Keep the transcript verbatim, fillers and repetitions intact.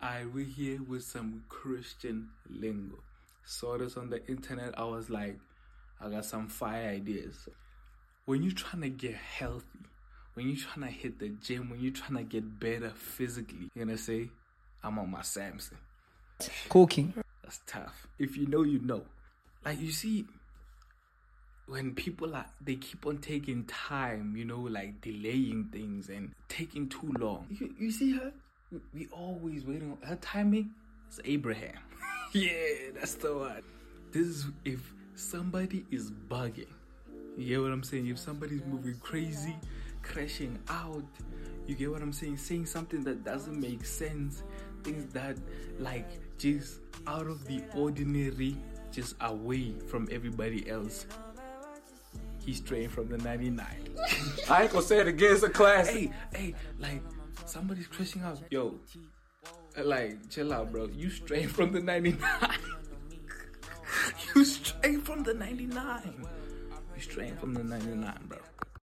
I we here with some Christian lingo. Saw this on the internet. I was like, I got some fire ideas. When you're trying to get healthy, when you're trying to hit the gym, when you're trying to get better physically, you're gonna say, I'm on my Samson. Cooking. That's tough. If you know, you know. Like, you see, when people are, they keep on taking time, you know, like delaying things and taking too long. You, you see her? We, we always wait on her timing. It's Abraham. Yeah, that's the one. This is if somebody is bugging. You get what I'm saying? If somebody's moving crazy, crashing out, you get what I'm saying? Saying something that doesn't make sense, things that like just out of the ordinary, just away from everybody else. He's straying from the ninety-nine. I ain't gonna say it again, it's a classic. Hey, hey, like somebody's crashing out. Yo, like chill out, bro. You straying from the ninety-nine. You straying from the ninety-nine. You straying from the ninety-nine, bro.